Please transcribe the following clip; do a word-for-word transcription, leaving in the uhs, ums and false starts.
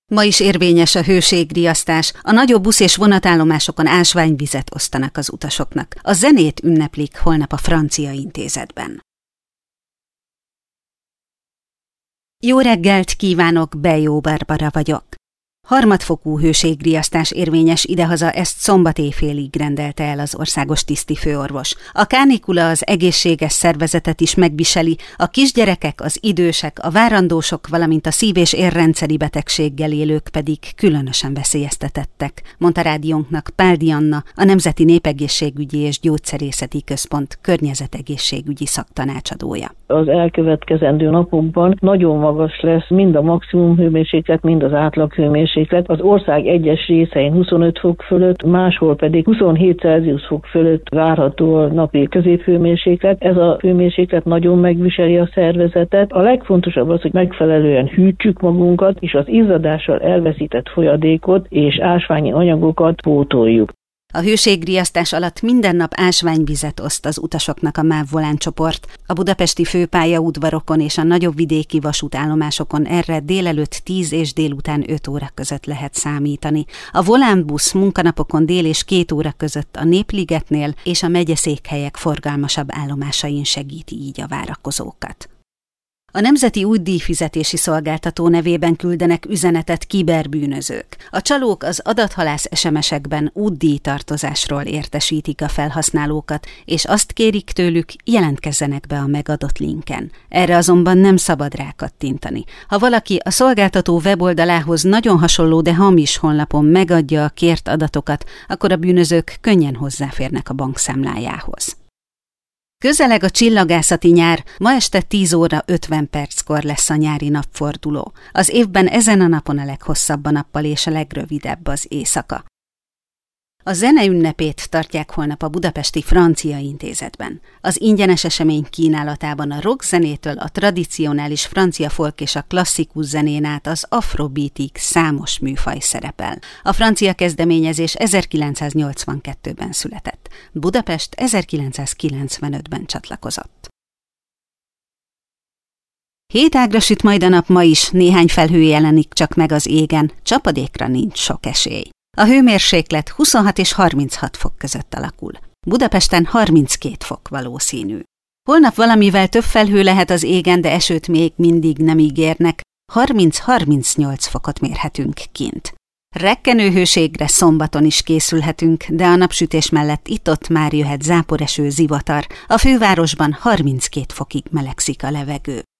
Ma is érvényes a hőségriasztás, a nagyobb busz- és vonatállomásokon ásványvizet osztanak az utasoknak. A zenét ünneplik holnap a Francia Intézetben. Jó reggelt kívánok, Bejó Barbara vagyok. Harmadfokú hőségriasztás érvényes idehaza, ezt szombat éjfélig rendelte el az országos tisztifőorvos. A kánikula az egészséges szervezetet is megviseli, a kisgyerekek, az idősek, a várandósok, valamint a szív- és érrendszeri betegséggel élők pedig különösen veszélyeztetettek, mondta rádiónknak Páldi Anna, a Nemzeti Népegészségügyi és Gyógyszerészeti Központ környezetegészségügyi szaktanácsadója. Az elkövetkezendő napokban nagyon magas lesz mind a maximum hőmérséklet, mind az átlag hőmérséklet. Az ország egyes részein huszonöt fok fölött, máshol pedig huszonhét Celsius fok fölött várható a napi középhőmérséklet. Ez a hőmérséklet nagyon megviseli a szervezetet. A legfontosabb az, hogy megfelelően hűtsük magunkat, és az izzadással elveszített folyadékot és ásványi anyagokat pótoljuk. A hőségriasztás alatt minden nap ásványvizet oszt az utasoknak a MÁV Volán csoport. A budapesti főpályaudvarokon és a nagyobb vidéki vasútállomásokon erre délelőtt tíz és délután öt óra között lehet számítani. A Volán busz munkanapokon dél és két óra között a Népligetnél és a megyeszékhelyek forgalmasabb állomásain segíti így a várakozókat. A Nemzeti Útdíjfizetési Szolgáltató nevében küldenek üzenetet kiberbűnözők. A csalók az adathalász es em esekben útdíjtartozásról értesítik a felhasználókat, és azt kérik tőlük, jelentkezzenek be a megadott linken. Erre azonban nem szabad rákattintani. Ha valaki a szolgáltató weboldalához nagyon hasonló, de hamis honlapon megadja a kért adatokat, akkor a bűnözők könnyen hozzáférnek a bankszámlájához. Közeleg a csillagászati nyár, ma este tíz óra ötven perckor lesz a nyári napforduló. Az évben ezen a napon a leghosszabb a nappal és a legrövidebb az éjszaka. A zene ünnepét tartják holnap a budapesti Francia Intézetben. Az ingyenes esemény kínálatában a rockzenétől a tradicionális francia folk és a klasszikus zenén át az afrobeatig számos műfaj szerepel. A francia kezdeményezés ezerkilencszáznyolcvankettőben született. Budapest ezerkilencszázkilencvenötben csatlakozott. Hét ágra süt majd a nap ma is, néhány felhő jelenik csak meg az égen, csapadékra nincs sok esély. A hőmérséklet huszonhat és harminchat fok között alakul. Budapesten harminckét fok valószínű. Holnap valamivel több felhő lehet az égen, de esőt még mindig nem ígérnek. harminc-harmincnyolc fokot mérhetünk kint. Rekkenőhőségre szombaton is készülhetünk, de a napsütés mellett itt-ott már jöhet záporeső, zivatar. A fővárosban harminckét fokig melegszik a levegő.